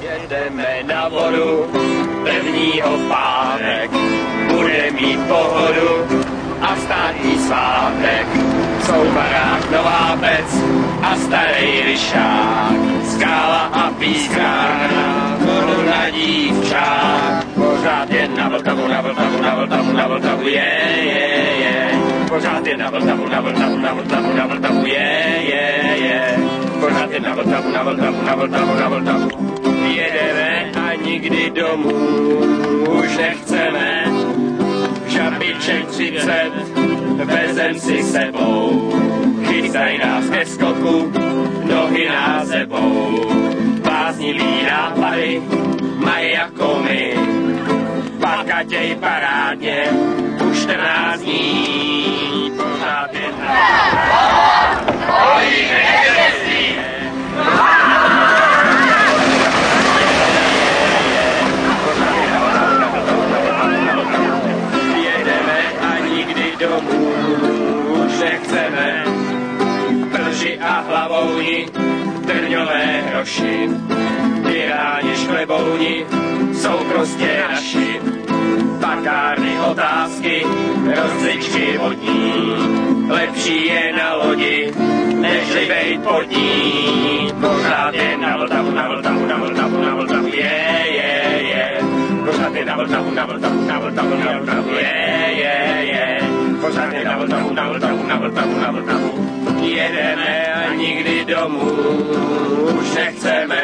Jedeme na vodu, prvního v pátek, bude mít pohodu a státní svátek. Jsou barák, Nová Bec a starý ryšák, Skála a Pískána, vodu na dívčák. Pořád jen na Vltavu, na Vltavu, na Vltavu, na Vltavu, je. Pořád jen na Vltavu, na Vltavu, na Vltavu, na Vltavu, je. Pořád jen na Vltavu, na Vltavu, na Vltavu, na Vltavu. Jedeme a nikdy domů už nechceme, žabiček 30 vezem si sebou. Chystaj nás ke skoku, nohy nás sebou. Bláznivý nápady mají jako my, pakatěj parádně už 14 dní. Pořád jedna domů už nechceme, Plži a Hlavouni, Trňové hroši, Piráni, Šklebouni jsou prostě naši. Pakárny, otázky, rozličky vodní, lepší je na lodi, nežli bejt pod ní. Pořád je na Vltavu, na Vltavu, na Vltavu, na Vltavu, je. Pořád je na Vltavu, na Vltavu, na Vltavu, na Vltavu, je. Pořád je na Vltavu, na Vltavu, na Vltavu, na Vltavu. Jedeme a nikdy domů už nechceme.